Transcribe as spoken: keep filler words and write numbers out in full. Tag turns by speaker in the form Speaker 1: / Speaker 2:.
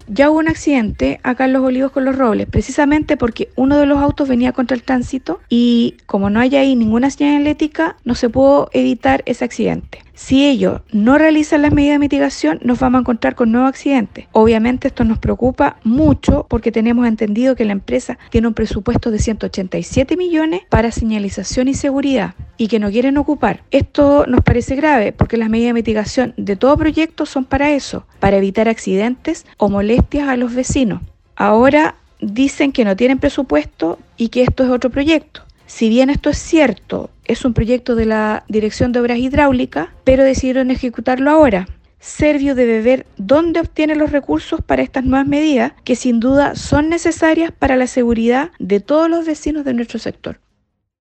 Speaker 1: Ya hubo un accidente acá en Los Olivos con Los Robles, precisamente porque uno de los autos venía contra el tránsito y como no hay ahí ninguna señalética, no se pudo evitar ese accidente. Si ellos no realizan las medidas de mitigación, nos vamos a encontrar con nuevos accidentes. Obviamente esto nos preocupa mucho porque tenemos entendido que la empresa tiene un presupuesto de ciento ochenta y siete millones para señalización y seguridad y que no quieren ocupar. Esto nos parece grave porque las medidas de mitigación de todo proyecto son para eso, para evitar accidentes o molestias a los vecinos. Ahora dicen que no tienen presupuesto y que esto es otro proyecto. Si bien esto es cierto, es un proyecto de la Dirección de Obras Hidráulicas, pero decidieron ejecutarlo ahora. Servio debe ver dónde obtiene los recursos para estas nuevas medidas que sin duda son necesarias para la seguridad de todos los vecinos de nuestro sector.